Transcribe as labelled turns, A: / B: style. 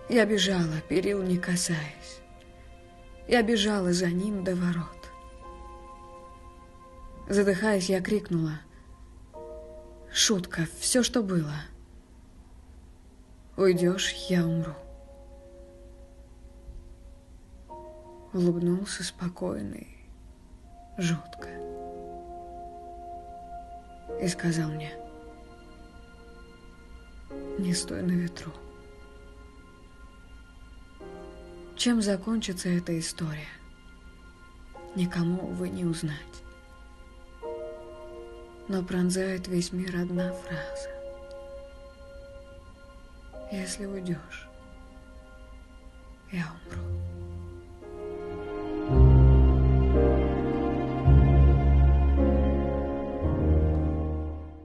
A: Я бежала, перил не касаясь. Я бежала за ним до ворот. Задыхаясь, я крикнула: «Шутка, все, что было. Уйдешь, я умру». Улыбнулся спокойный, жутко, и сказал мне: «Не стой на ветру». Чем закончится эта история, никому, увы, не узнать. Но пронзает весь мир одна фраза: «Если уйдешь, я умру».